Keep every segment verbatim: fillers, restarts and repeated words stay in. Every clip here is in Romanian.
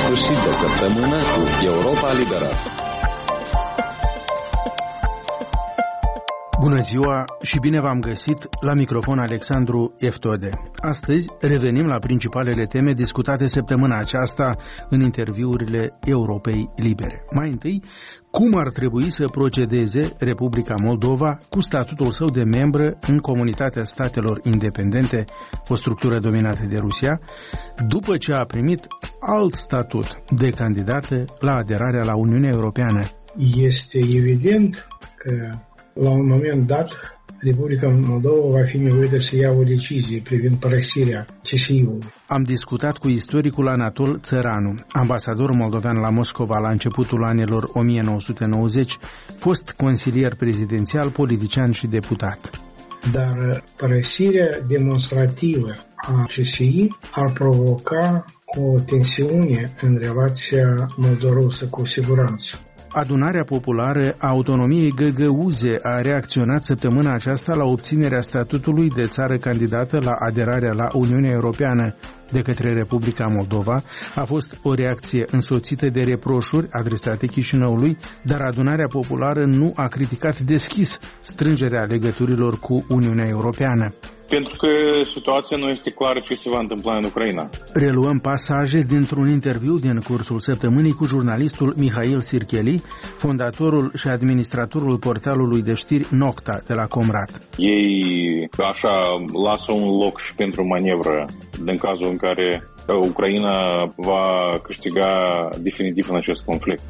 sfârșit de săptămână cu Europa Liberă. Bună ziua și bine v-am găsit la microfon Alexandru Eftode. Astăzi revenim la principalele teme discutate săptămâna aceasta în interviurile Europei Libere. Mai întâi, cum ar trebui să procedeze Republica Moldova cu statutul său de membră în Comunitatea Statelor Independente, o structură dominată de Rusia, după ce a primit alt statut de candidată la aderarea la Uniunea Europeană. Este evident că la un moment dat, Republica Moldova va fi nevoită să ia o decizie privind părăsirea C S I-ului. Am discutat cu istoricul Anatol Țăranu, ambasador moldovean la Moscova la începutul anilor o mie nouă sute nouăzeci, fost consilier prezidențial, politician și deputat. Dar părăsirea demonstrativă a C S I ar provoca o tensiune în relația moldorusă cu siguranță. Adunarea Populară a Autonomiei Găgăuze a reacționat săptămâna aceasta la obținerea statutului de țară candidată la aderarea la Uniunea Europeană de către Republica Moldova. A fost o reacție însoțită de reproșuri adresate Chișinăului, dar Adunarea Populară nu a criticat deschis strângerea legăturilor cu Uniunea Europeană. Pentru că situația nu este clară ce se va întâmpla în Ucraina. Reluăm pasaje dintr-un interviu din cursul săptămânii cu jurnalistul Mihail Sircheli, fondatorul și administratorul portalului de știri Nocta de la Comrat. Ei așa lasă un loc și pentru manevră în cazul în care Ucraina va câștiga definitiv în acest conflict.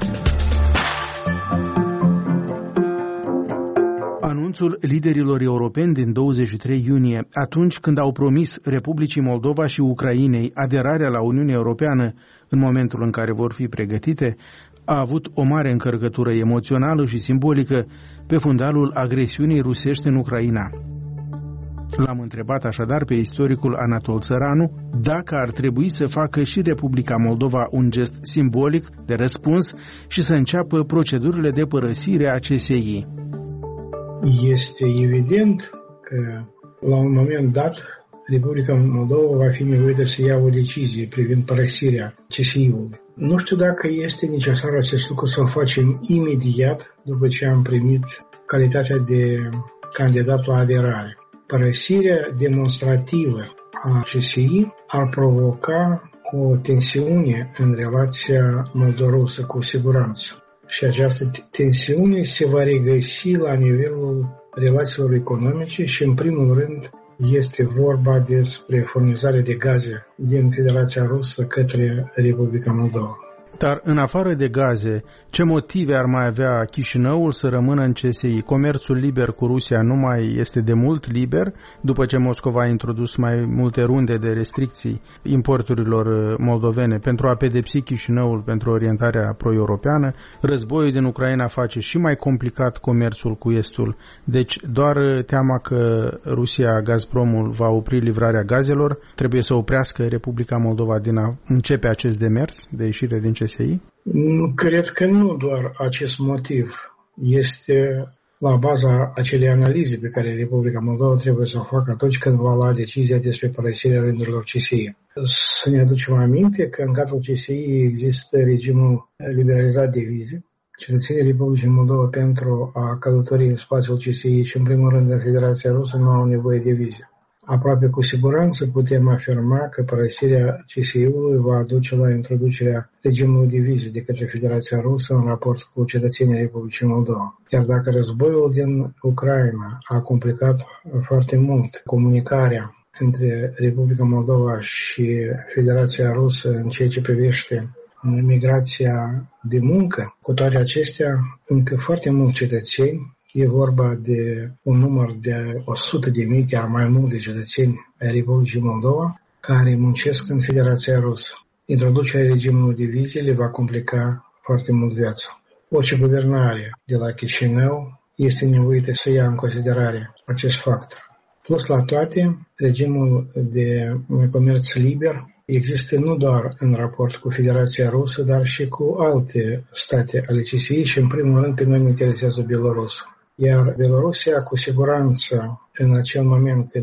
Anunțul liderilor europeni din douăzeci și trei iunie, atunci când au promis Republicii Moldova și Ucrainei aderarea la Uniunea Europeană în momentul în care vor fi pregătite, a avut o mare încărcătură emoțională și simbolică pe fundalul agresiunii rusești în Ucraina. L-am întrebat așadar pe istoricul Anatol Țăranu dacă ar trebui să facă și Republica Moldova un gest simbolic de răspuns și să înceapă procedurile de părăsire a C S I. Este evident că la un moment dat Republica Moldova va fi nevoită să ia o decizie privind părăsirea C S I-ului. Nu știu dacă este necesar acest lucru să-l facem imediat după ce am primit calitatea de candidat la aderare. Părăsirea demonstrativă a C S I ar provoca o tensiune în relația moldorusă cu siguranță. Și această tensiune se va regăsi la nivelul relațiilor economice și, în primul rând, este vorba despre furnizarea de gaze din Federația Rusă către Republica Moldova. Dar, în afară de gaze, ce motive ar mai avea Chișinăul să rămână în C S I? Comerțul liber cu Rusia nu mai este de mult liber, după ce Moscova a introdus mai multe runde de restricții importurilor moldovene pentru a pedepsi Chișinăul pentru orientarea pro-europeană. Războiul din Ucraina face și mai complicat comerțul cu Estul. Deci, doar teama că Rusia, Gazpromul, va opri livrarea gazelor, trebuie să oprească Republica Moldova din a începe acest demers de ieșire din C S I? Cred că nu doar acest motiv este la baza acelei analize pe care Republica Moldova trebuie să o facă atunci când va lua decizia despre părăsirea rândurilor C S I. Să ne aducem aminte că în cadrul C S I există regimul liberalizat de vize. Cetățenii Republicii Moldova pentru a călători în spațiul C S I și în primul rând în Federația Rusă nu au nevoie de vize. Aproape cu siguranță putem afirma că părăsirea C S I-ului va aduce la introducerea regimului de vize de către Federația Rusă în raport cu cetățenii Republicii Moldova. Chiar dacă războiul din Ucraina a complicat foarte mult comunicarea între Republica Moldova și Federația Rusă în ceea ce privește migrația de muncă, cu toate acestea, încă foarte mulți cetățeni, e vorba de un număr de o sută de mii, chiar mai mult de cetățeni ai Republicii Moldova, care muncesc în Federația Rusă. Introducerea regimului de vize le va complica foarte mult viața. Orice guvernare de la Chișinău este nevoită să ia în considerare acest factor. Plus la toate, regimul de comerț liber există nu doar în raport cu Federația Rusă, dar și cu alte state ale C S I și, în primul rând, pe noi ne interesează Belarus. Iar Belarusia, cu siguranță, în acel moment când